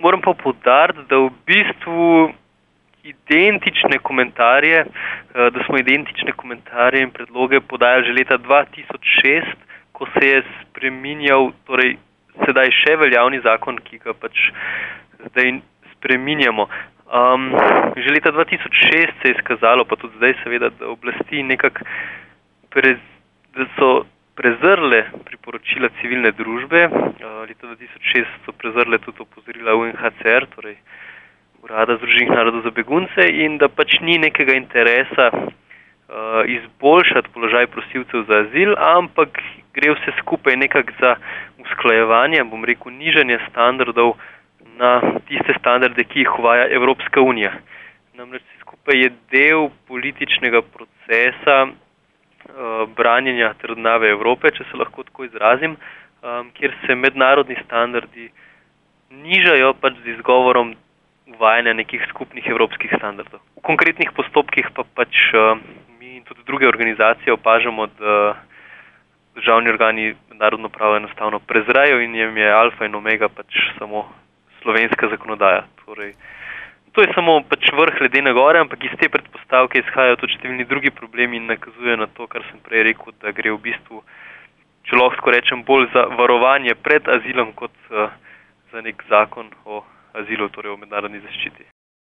Moram pa poudariti, da v bistvu identične komentarje, da smo identične komentarje in predloge podajali že leta 2006, ko se je spreminjal, torej sedaj še veljavni zakon, ki ga pač zdaj spreminjamo. Že leta 2006 se je izkazalo, pa tudi zdaj seveda, da oblasti nekako da so prezrle priporočila civilne družbe. Leta 2006 so prezrle tudi opozorila UNHCR, torej Urada Združenih narodov za begunce, in da pač ni nekega interesa izboljšati položaj prosilcev za azil, ampak gre vse skupaj nekako za usklajevanje, bom rekel, nižanje standardov na tiste standarde, ki jih uvaja Evropska unija. Namreč vse skupaj je del političnega procesa branjenja trdnjave Evrope, če se lahko tako izrazim, kjer se mednarodni standardi nižajo pač z izgovorom uvajanja nekih skupnih evropskih standardov. V konkretnih postopkih pa pač mi in tudi druge organizacije opažamo, da državni organi mednarodno pravo enostavno prezrejo in jim je alfa in omega pač samo slovenska zakonodaja. Torej, to je samo pač vrh ledene gore, ampak iz te predpostavke izhajajo tudi številni drugi problemi in nakazuje na to, kar sem prej rekel, da gre v bistvu, če lahko rečem, bolj za varovanje pred azilom kot za nek zakon o azilu, torej o mednarodni zaščiti.